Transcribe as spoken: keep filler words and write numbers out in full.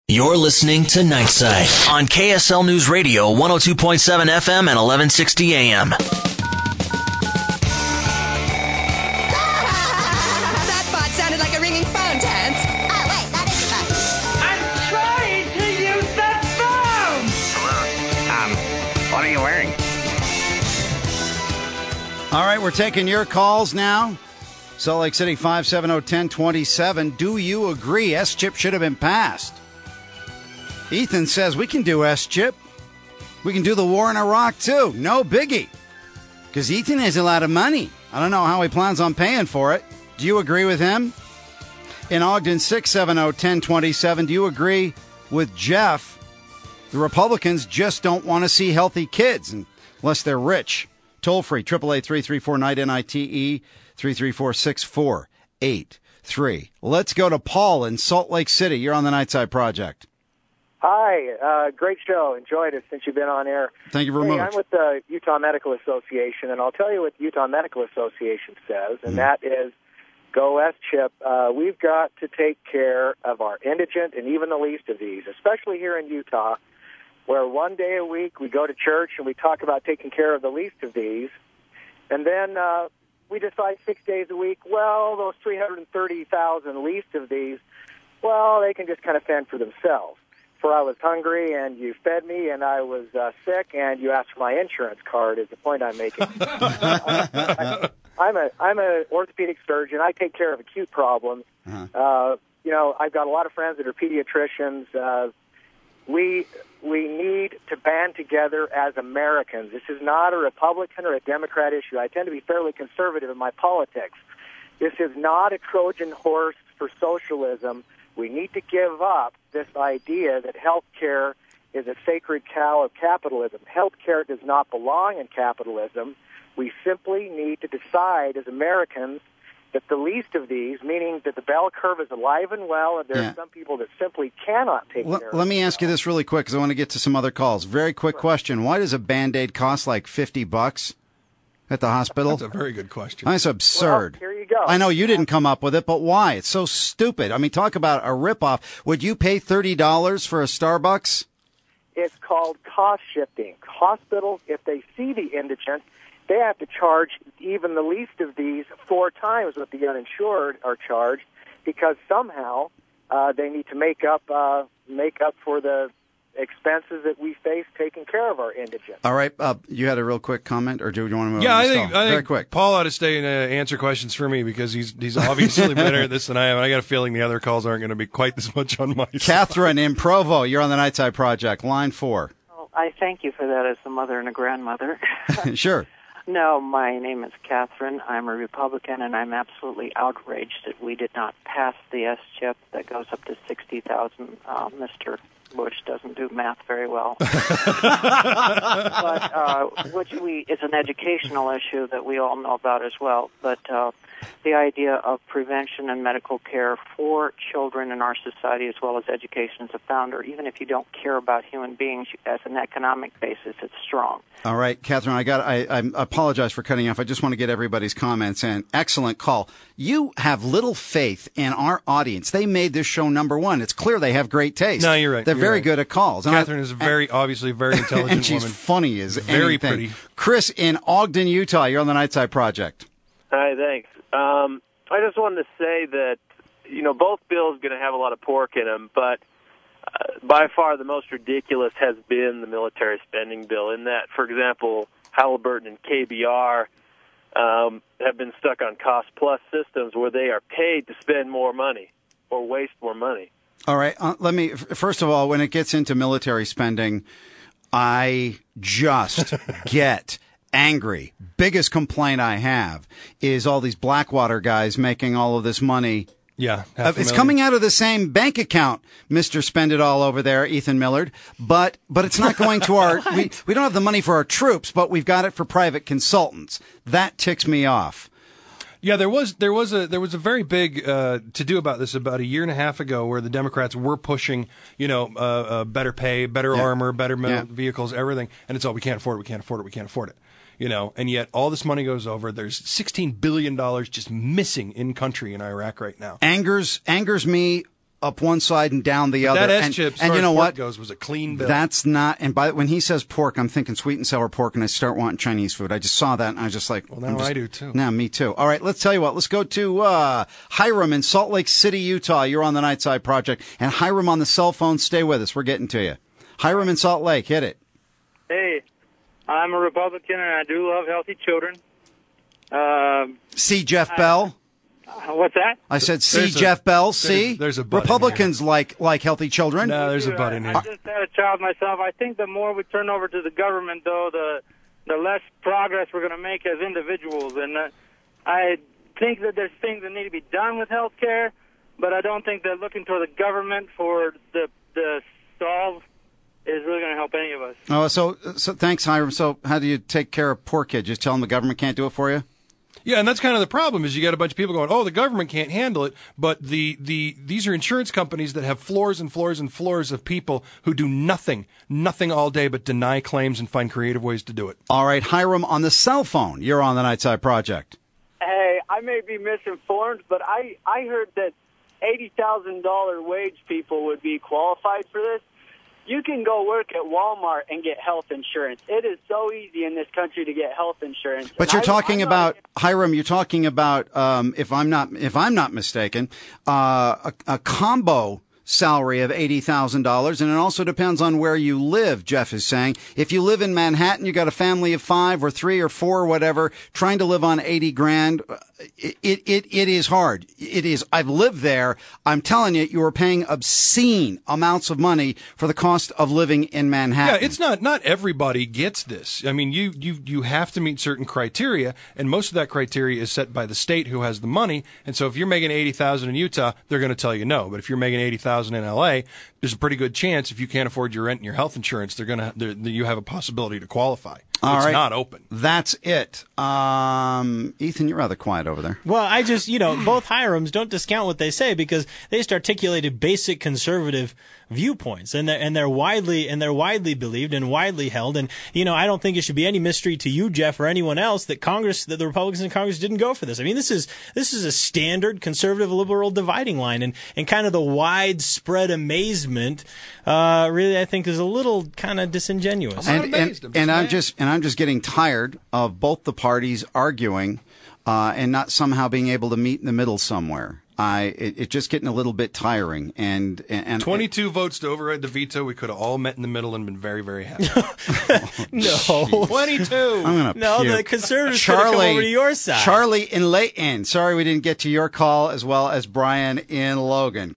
You're listening to Nightside on K S L News Radio, one oh two point seven F M and eleven sixty A M. That bot sounded like a ringing phone, Terrence. Oh, wait, that is the phone. I'm trying to use that phone! Hello. Um, what are you wearing? All right, we're taking your calls now. Salt Lake City, five seven zero, one oh two seven. Do you agree S-chip should have been passed? Ethan says we can do S-chip. We can do the war in Iraq, too. No biggie. Because Ethan has a lot of money. I don't know how he plans on paying for it. Do you agree with him? In Ogden, six seven zero, one oh two seven. Do you agree with Jeff? The Republicans just don't want to see healthy kids unless they're rich. Toll free, eight eight eight, three three four, N I G H T, N I T E, three three four, six four eight three. Let's go to Paul in Salt Lake City. You're on the Nightside Project. Hi, uh, great show. Enjoyed it since you've been on air. Thank you very hey, much. I'm with the Utah Medical Association, and I'll tell you what the Utah Medical Association says, and mm. that is, go S-chip. Uh, we've got to take care of our indigent and even the least of these, especially here in Utah, where one day a week we go to church and we talk about taking care of the least of these, and then uh, we decide six days a week, well, those three hundred thirty thousand least of these, well, they can just kind of fend for themselves. For I was hungry, and you fed me, and I was uh, sick, and you asked for my insurance card, is the point I'm making. I, I, I'm a I'm an orthopedic surgeon. I take care of acute problems. Uh-huh. Uh, you know, I've got a lot of friends that are pediatricians. Uh, we we need to band together as Americans. This is not a Republican or a Democrat issue. I tend to be fairly conservative in my politics. This is not a Trojan horse for socialism. We need to give up this idea that health care is a sacred cow of capitalism. Health care does not belong in capitalism. We simply need to decide as Americans that the least of these, meaning that the bell curve is alive and well, and there yeah. are some people that simply cannot take well, care of it. Let me ask you this really quick, because I want to get to some other calls. Very quick sure. question. Why does a Band-Aid cost like fifty bucks at the hospital? That's a very good question. That's absurd. Well, here you go. I know you didn't come up with it, but why? It's so stupid. I mean, talk about a ripoff. Would you pay thirty dollars for a Starbucks? It's called cost shifting. Hospitals, if they see the indigent, they have to charge even the least of these four times what the uninsured are charged, because somehow uh, they need to make up uh, make up for the expenses that we face taking care of our indigent. All right, uh, you had a real quick comment, or do you want to move yeah, on? I to think, I Very think quick. Paul ought to stay and uh, answer questions for me, because he's he's obviously better at this than I am. And I got a feeling the other calls aren't going to be quite this much on my side. Catherine in Provo, you're on the Nightside Project, line four. Well, I thank you for that as a mother and a grandmother. Sure. No, my name is Catherine. I'm a Republican, and I'm absolutely outraged that we did not pass the S-chip that goes up to sixty thousand. Uh, Mister Bush doesn't do math very well. but uh, which we is an educational issue that we all know about as well. But uh, the idea of prevention and medical care for children in our society, as well as education as a founder, even if you don't care about human beings as an economic basis, it's strong. All right, Catherine, I got. I, I apologize for cutting off. I just want to get everybody's comments in. Excellent call. You have little faith in our audience. They made this show number one. It's clear they have great taste. No, you're right. They're you're very right. good at calls. Catherine I, is a very, and, obviously, very intelligent and she's woman. funny as very anything. pretty. Chris in Ogden, Utah. You're on the Nightside Project. Hi, thanks. Um, I just wanted to say that, you know, both bills are going to have a lot of pork in them, but uh, by far the most ridiculous has been the military spending bill, in that, for example, Halliburton and K B R um, have been stuck on cost-plus systems where they are paid to spend more money or waste more money. All right. Uh, let me, first of all, when it gets into military spending, I just get angry. Biggest complaint I have is all these Blackwater guys making all of this money. Yeah. Uh, it's coming out of the same bank account, Mister Spend It All over there, Ethan Millard, but but it's not going to our, we, we don't have the money for our troops, but we've got it for private consultants. That ticks me off. Yeah, there was there was a there was a very big uh, to do about this about a year and a half ago, where the Democrats were pushing, you know, uh, uh, better pay, better Yeah. armor, better Yeah. vehicles, everything, and it's all we can't afford it, we can't afford it, we can't afford it. You know, and yet all this money goes over. There's sixteen billion dollars just missing in country in Iraq right now. Angers angers me up one side and down the other. That S and, chip, as and far you know as what? pork goes, was a clean bill. That's not. And by when he says pork, I'm thinking sweet and sour pork, and I start wanting Chinese food. I just saw that, and I was just like, well, now just, I do too. Now me too. All right, let's tell you what. Let's go to uh, Hiram in Salt Lake City, Utah. You're on the Nightside Project, and Hiram on the cell phone. Stay with us. We're getting to you. Hiram in Salt Lake, hit it. Hey, I'm a Republican, and I do love healthy children. Uh, See Jeff I, Bell. Uh, what's that? I said, see there's Jeff a, Bell. See, there's, there's a butt Republicans like like healthy children. No, there's a butt in here. I just had a child myself. I think the more we turn over to the government, though, the the less progress we're going to make as individuals. And uh, I think that there's things that need to be done with health care, but I don't think that looking toward the government for the the solve is really going to help any of us. Oh, so so thanks, Hiram. So how do you take care of poor kids? Just tell them the government can't do it for you? Yeah, and that's kind of the problem is you got a bunch of people going, oh, the government can't handle it, but the, the these are insurance companies that have floors and floors and floors of people who do nothing, nothing all day but deny claims and find creative ways to do it. All right, Hiram, on the cell phone, you're on the Nightside Project. Hey, I may be misinformed, but I, I heard that eighty thousand dollars wage people would be qualified for this. You can go work at Walmart and get health insurance. It is so easy in this country to get health insurance. But and you're I, talking I'm about not, Hiram. You're talking about um, if I'm not if I'm not mistaken, uh, a, a combo salary of eighty thousand dollars, and it also depends on where you live. Jeff is saying if you live in Manhattan, you got a family of five or three or four or whatever, trying to live on eighty grand. It, it, it, it is hard. It is. I've lived there. I'm telling you, you are paying obscene amounts of money for the cost of living in Manhattan. Yeah, it's not, not everybody gets this. I mean, you, you, you have to meet certain criteria, and most of that criteria is set by the state who has the money. And so if you're making eighty thousand dollars in Utah, they're going to tell you no. But if you're making eighty thousand dollars in L A, there's a pretty good chance if you can't afford your rent and your health insurance, they're going to, you have a possibility to qualify. All it's right. not open. That's it. Um, Ethan, you're rather quiet over there. Well, I just, you know, both Hirams don't discount what they say because they just articulated basic conservative viewpoints, and they're, and they're widely and they're widely believed and widely held. And you know, I don't think it should be any mystery to you, Jeff, or anyone else that Congress, that the Republicans in Congress didn't go for this. I mean, this is this is a standard conservative liberal dividing line, and and kind of the widespread amazement, uh, really, I think, is a little kind of disingenuous. And, and, and, and I'm just and I'm just getting tired of both the parties arguing uh, and not somehow being able to meet in the middle somewhere. I it, it's just getting a little bit tiring. And, and, and twenty-two it, votes to override the veto. We could have all met in the middle and been very, very happy. No, twenty-two. I'm gonna no, puke. the conservatives could have come over to your side. Charlie in Layton. Sorry we didn't get to your call as well as Brian in Logan.